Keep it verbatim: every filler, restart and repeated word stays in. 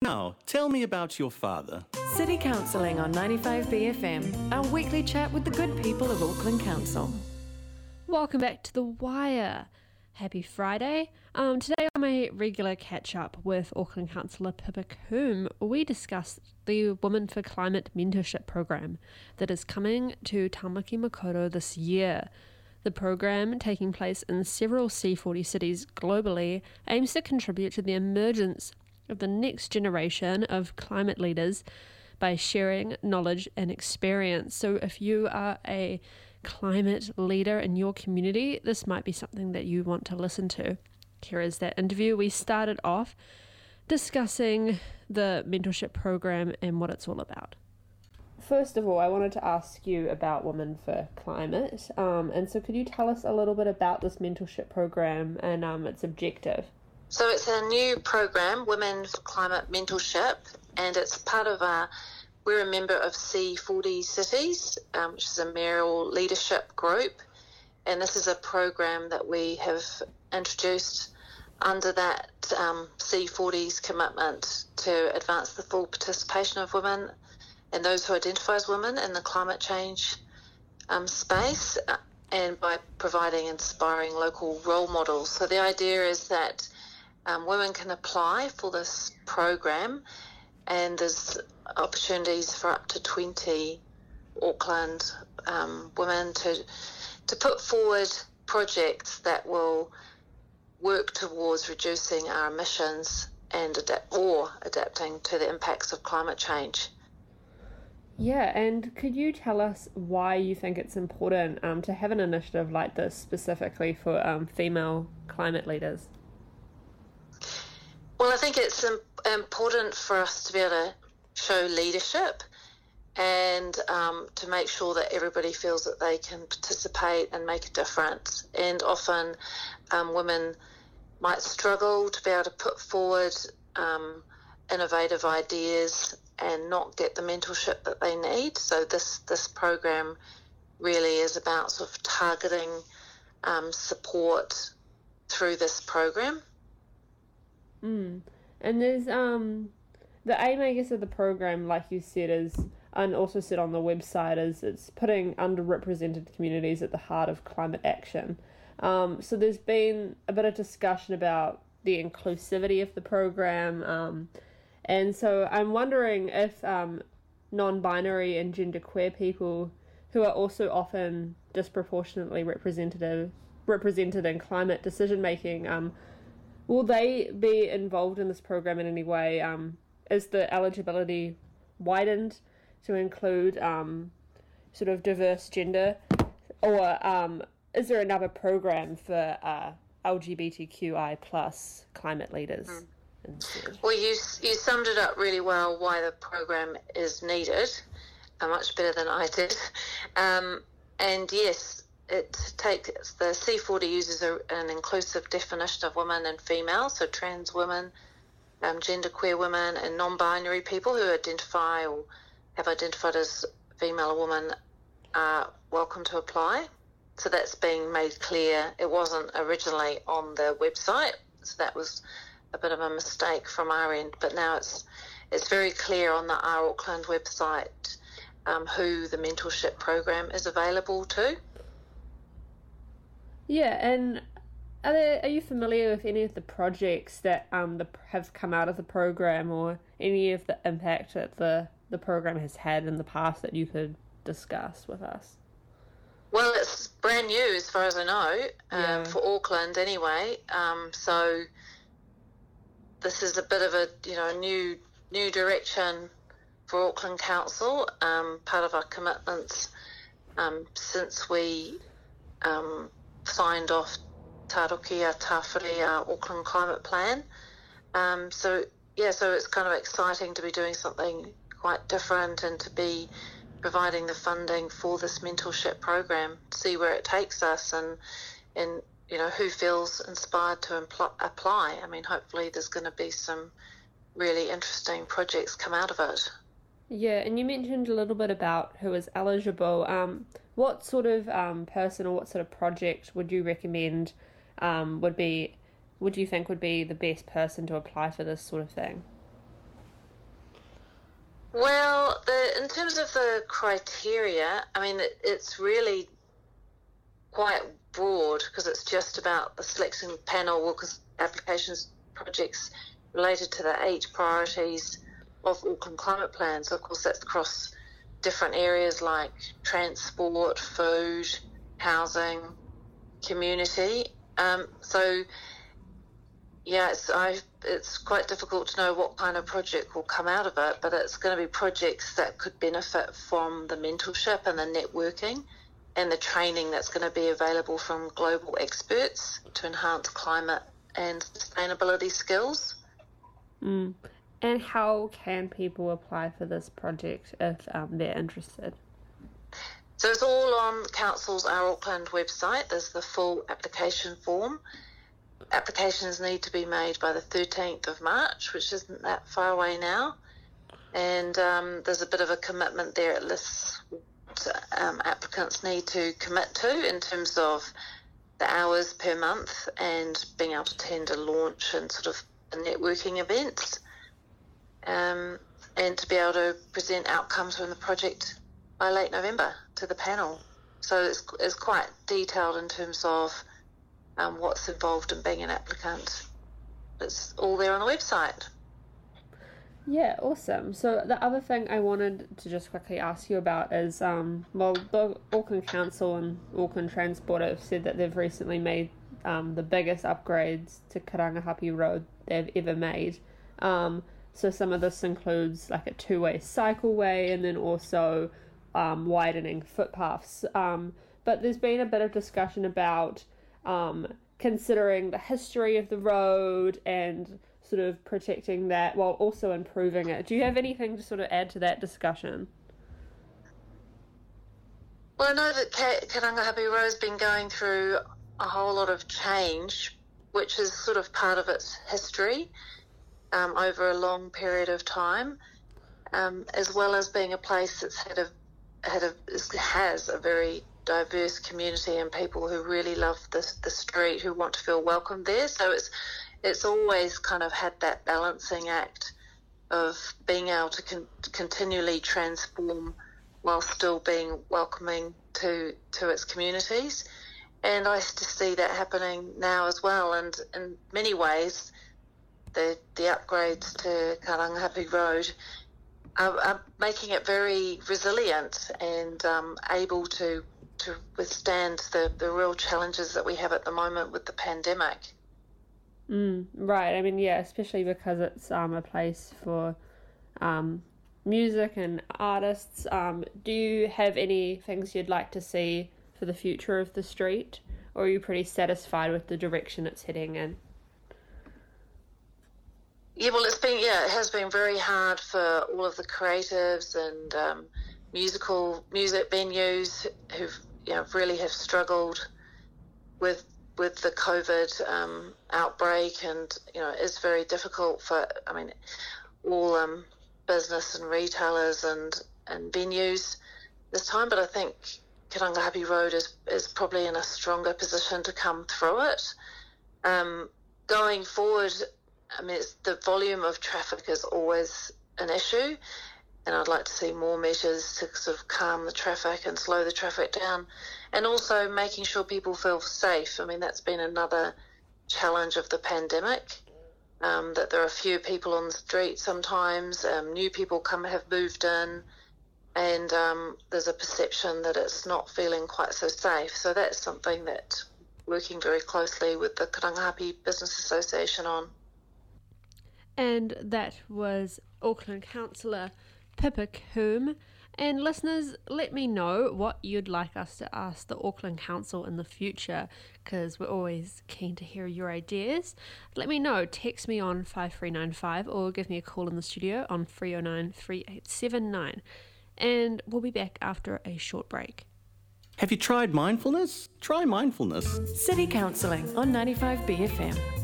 Now, tell me about your father. City Counselling on ninety-five B F M, our weekly chat with the good people of Auckland Council. Welcome back to The Wire. Happy Friday. Um, today on my regular catch-up with Auckland Councillor Pippa Coombe, we discussed the Women for Climate Mentorship Program that is coming to Tamaki Makaurau this year. The program, taking place in several C forty cities globally, aims to contribute to the emergence of the next generation of climate leaders by sharing knowledge and experience. So if you are a climate leader in your community, this might be something that you want to listen to. Here is that interview. We started off discussing the mentorship program and what it's all about. First of all, I wanted to ask you about Women for Climate. Um, and so could you tell us a little bit about this mentorship program and um, its objective? So it's a new program, Women for Climate Mentorship, and it's part of a, we're a member of C forty Cities, um, which is a mayoral leadership group, and this is a program that we have introduced under that um, C forty's commitment to advance the full participation of women and those who identify as women in the climate change um, space, uh, and by providing inspiring local role models. So the idea is that Um, women can apply for this program, and there's opportunities for up to twenty Auckland um, women to to put forward projects that will work towards reducing our emissions and adapt, or adapting to the impacts of climate change. Yeah, and could you tell us why you think it's important um, to have an initiative like this specifically for um, female climate leaders? Well, I think it's important for us to be able to show leadership and um, to make sure that everybody feels that they can participate and make a difference. And often um, women might struggle to be able to put forward um, innovative ideas and not get the mentorship that they need. So this, this program really is about sort of targeting um, support through this program. Mm. And there's um the aim, I guess, of the program, like you said, is, and also said on the website, is it's putting underrepresented communities at the heart of climate action. Um, so there's been a bit of discussion about the inclusivity of the program, um, and so I'm wondering if um, non-binary and genderqueer people, who are also often disproportionately represented represented in climate decision making, um. Will they be involved in this program in any way? Um, is the eligibility widened to include um, sort of diverse gender? Or um, is there another program for uh, L G B T Q I plus climate leaders? Mm. Instead? Well, you, you summed it up really well, why the program is needed, uh, much better than I did. Um, and yes, it takes, the C forty uses a, an inclusive definition of women and female, so trans women, um, genderqueer women, and non-binary people who identify or have identified as female or woman are welcome to apply. So that's being made clear. It wasn't originally on the website, so that was a bit of a mistake from our end, but now it's it's very clear on the Our Auckland website um, who the mentorship program is available to. Yeah, and are there, are you familiar with any of the projects that um the, have come out of the program, or any of the impact that the, the program has had in the past that you could discuss with us? Well, it's brand new as far as I know, um, yeah. for Auckland anyway. Um, so this is a bit of a you know new new direction for Auckland Council. Um, part of our commitments um, since we um, signed off Tārukia Tāwhiri, our Auckland Climate Plan. Um, so, yeah, so it's kind of exciting to be doing something quite different and to be providing the funding for this mentorship program, see where it takes us and, and you know, who feels inspired to impl- apply. I mean, hopefully there's going to be some really interesting projects come out of it. Yeah, and you mentioned a little bit about who is eligible. Um, what sort of um, person or what sort of project would you recommend um, would be, would you think would be the best person to apply for this sort of thing? Well, the, in terms of the criteria, I mean, it, it's really quite broad because it's just about the selection panel, because applications projects related to the eight priorities of Auckland Climate Plan. So, of course, that's across different areas like transport, food, housing, community. Um, so, yeah, it's, I, it's quite difficult to know what kind of project will come out of it, but it's going to be projects that could benefit from the mentorship and the networking and the training that's going to be available from global experts to enhance climate and sustainability skills. Mm. And how can people apply for this project if um, they're interested? So it's all on Council's Our Auckland website. There's the full application form. Applications need to be made by the thirteenth of March, which isn't that far away now. And um, there's a bit of a commitment there. It lists what um, applicants need to commit to in terms of the hours per month and being able to attend a launch and sort of networking events, um, and to be able to present outcomes from the project by late November to the panel. So it's, it's quite detailed in terms of um, what's involved in being an applicant. It's all there on the website. Yeah, awesome. So the other thing I wanted to just quickly ask you about is, um, well, the Auckland Council and Auckland Transport have said that they've recently made um, the biggest upgrades to Karangahape Road they've ever made. Um, so some of this includes like a two-way cycleway and then also um, widening footpaths. Um, but there's been a bit of discussion about um, considering the history of the road and sort of protecting that while also improving it. Do you have anything to sort of add to that discussion? Well, I know that Karangahape Road's been going through a whole lot of change, which is sort of part of its history um, over a long period of time, um, as well as being a place that's had a had a has a very diverse community and people who really love the the street, who want to feel welcome there. So it's it's always kind of had that balancing act of being able to con- continually transform while still being welcoming to to its communities. And I just see that happening now as well. And in many ways, the the upgrades to Karangahape Road are, are making it very resilient and um, able to to withstand the, the real challenges that we have at the moment with the pandemic. Mm, right. I mean, yeah, especially because it's um, a place for um, music and artists. Um, do you have any things you'd like to see for the future of the street, or are you pretty satisfied with the direction it's heading in? Yeah, well, it's been yeah, it has been very hard for all of the creatives and um, musical music venues who've you know really have struggled with with the COVID um, outbreak, and you know it's very difficult for I mean all um, business and retailers and and venues this time. But I think Karangahape Road is, is probably in a stronger position to come through it. Um, going forward, I mean, it's, the volume of traffic is always an issue, and I'd like to see more measures to sort of calm the traffic and slow the traffic down, and also making sure people feel safe. I mean, that's been another challenge of the pandemic, um, that there are few people on the street sometimes, um, new people come have moved in, and um, there's a perception that it's not feeling quite so safe. So that's something that working very closely with the Karangahape Business Association on. And that was Auckland Councillor Pippa Coombe. And listeners, let me know what you'd like us to ask the Auckland Council in the future, because we're always keen to hear your ideas. Let me know. Text me on five three nine five or give me a call in the studio on three oh nine, three eight seven nine. And we'll be back after a short break. Have you tried mindfulness? Try mindfulness. City Counselling on ninety-five B F M.